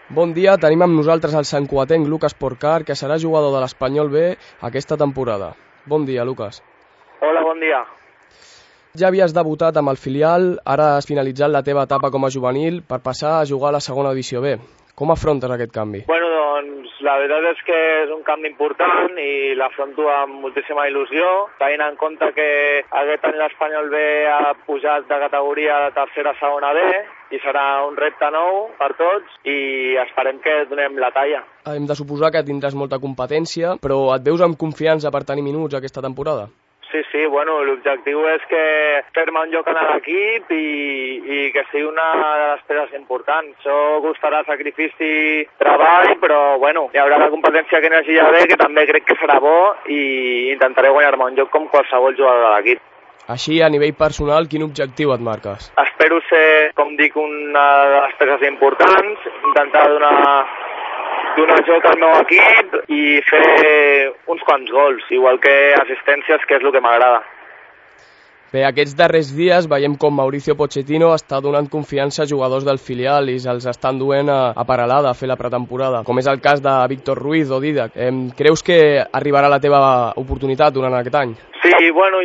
Bon dia, tenim amb nosaltres el santcugatenc Lucas Porcar, que serà jugador de l'Espanyol B aquesta temporada. Bon dia, Lucas. Hola, bon dia. Ja havies debutat amb el filial, ara has finalitzat la teva etapa com a juvenil per passar a jugar a la segona divisió B. Com afrontes aquest canvi? Bueno, doncs la veritat és que és un canvi important i l'afronto amb moltíssima il·lusió, tenint en compte que aquest any l'Espanyol B ha pujat de categoria de tercera a segona B i serà un repte nou per tots i esperem que donem la talla. Hem de suposar que tindràs molta competència, però et veus amb confiança per tenir minuts aquesta temporada? Sí, bueno, l'objectiu és que fer-me un lloc en l'equip i que sigui una de les peces importants. Això costarà sacrifici, treball, però bueno, hi haurà la competència que n'hi hagi bé, que també crec que serà bo i intentaré guanyar-me un lloc com qualsevol jugador de l'equip. Així, a nivell personal, quin objectiu et marques? Espero ser, com dic, una de les peces importants, intentar donar joc al meu equip i fer uns quants gols, igual que assistències, que és el que m'agrada. Bé, aquests darrers dies veiem com Mauricio Pochettino està donant confiança a jugadors del filial i se'ls estan duent a Peralada a fer la pretemporada, com és el cas de Víctor Ruiz o Didac. Creus que arribarà la teva oportunitat durant aquest any? Sí, bueno,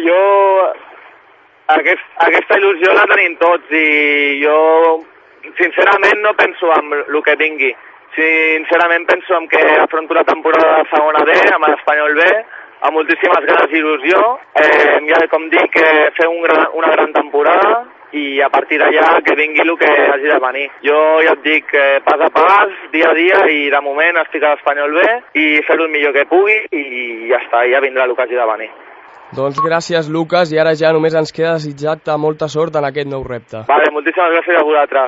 aquesta il·lusió la tenim tots i jo sincerament no penso en el que vingui. Sincerament penso en que afronto la temporada de segona B amb l'Espanyol B amb moltíssimes ganes i il·lusió. Ja com dic, fer una gran temporada i a partir d'allà que vingui el que hagi de venir. Jo ja et dic, pas a pas, dia a dia, i de moment estic a l'Espanyol B i fer-ho el millor que pugui i ja està, ja vindrà el que hagi de venir. Doncs gràcies, Lucas, i ara ja només ens queda desitjar-te molta sort en aquest nou repte. Vale, moltíssimes gràcies a vosaltres.